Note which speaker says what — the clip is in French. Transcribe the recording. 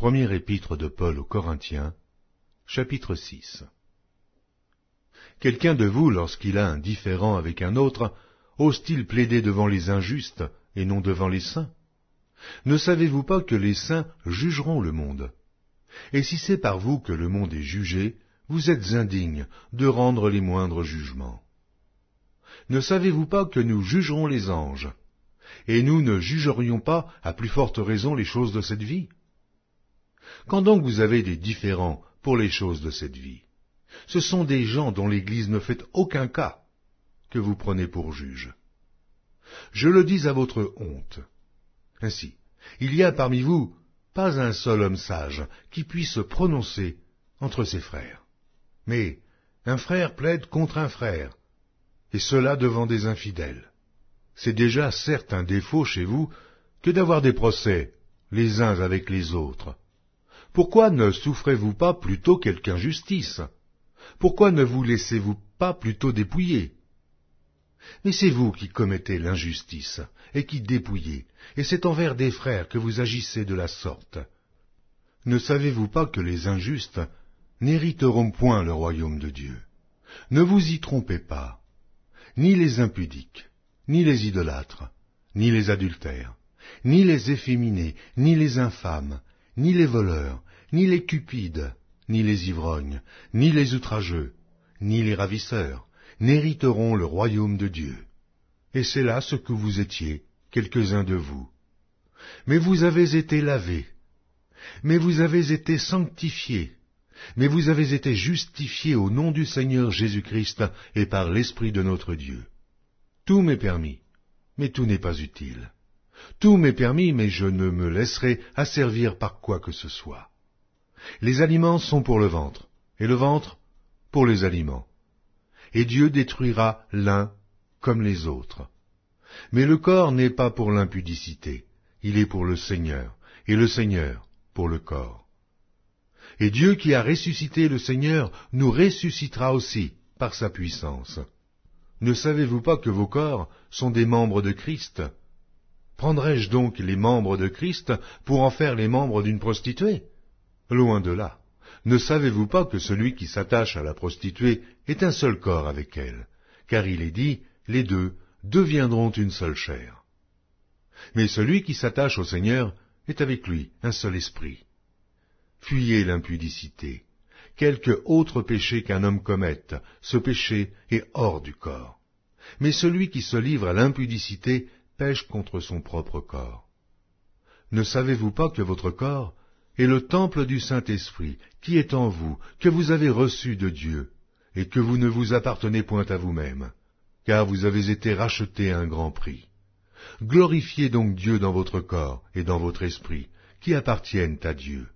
Speaker 1: Première épître de Paul aux Corinthiens, chapitre 6. Quelqu'un de vous, lorsqu'il a un différend avec un autre, ose-t-il plaider devant les injustes et non devant les saints? Ne savez-vous pas que les saints jugeront le monde? Et si c'est par vous que le monde est jugé, vous êtes indignes de rendre les moindres jugements. Ne savez-vous pas que nous jugerons les anges? Et nous ne jugerions pas à plus forte raison les choses de cette vie? Quand donc vous avez des différends pour les choses de cette vie, ce sont des gens dont l'Église ne fait aucun cas que vous prenez pour juges. Je le dis à votre honte. Ainsi, il y a parmi vous pas un seul homme sage qui puisse se prononcer entre ses frères. Mais un frère plaide contre un frère, et cela devant des infidèles. C'est déjà certes un défaut chez vous que d'avoir des procès les uns avec les autres. Pourquoi ne souffrez-vous pas plutôt quelque injustice? Pourquoi ne vous laissez-vous pas plutôt dépouiller? Mais c'est vous qui commettez l'injustice et qui dépouillez, et c'est envers des frères que vous agissez de la sorte. Ne savez-vous pas que les injustes n'hériteront point le royaume de Dieu? Ne vous y trompez pas. Ni les impudiques, ni les idolâtres, ni les adultères, ni les efféminés, ni les infâmes, ni les voleurs, ni les cupides, ni les ivrognes, ni les outrageux, ni les ravisseurs, n'hériteront le royaume de Dieu. Et c'est là ce que vous étiez, quelques-uns de vous. Mais vous avez été lavés, mais vous avez été sanctifiés, mais vous avez été justifiés au nom du Seigneur Jésus-Christ et par l'Esprit de notre Dieu. Tout m'est permis, mais tout n'est pas utile. Tout m'est permis, mais je ne me laisserai asservir par quoi que ce soit. Les aliments sont pour le ventre, et le ventre pour les aliments. Et Dieu détruira l'un comme les autres. Mais le corps n'est pas pour l'impudicité, il est pour le Seigneur, et le Seigneur pour le corps. Et Dieu qui a ressuscité le Seigneur nous ressuscitera aussi par sa puissance. Ne savez-vous pas que vos corps sont des membres de Christ? Prendrais-je donc les membres de Christ pour en faire les membres d'une prostituée? Loin de là. Ne savez-vous pas que celui qui s'attache à la prostituée est un seul corps avec elle, car il est dit, les deux deviendront une seule chair. Mais celui qui s'attache au Seigneur est avec lui un seul esprit. Fuyez l'impudicité. Quelque autre péché qu'un homme commette, ce péché est hors du corps. Mais celui qui se livre à l'impudicité pêche contre son propre corps. Ne savez-vous pas que votre corps est le temple du Saint-Esprit qui est en vous, que vous avez reçu de Dieu, et que vous ne vous appartenez point à vous-même, car vous avez été rachetés à un grand prix. Glorifiez donc Dieu dans votre corps et dans votre esprit, qui appartiennent à Dieu.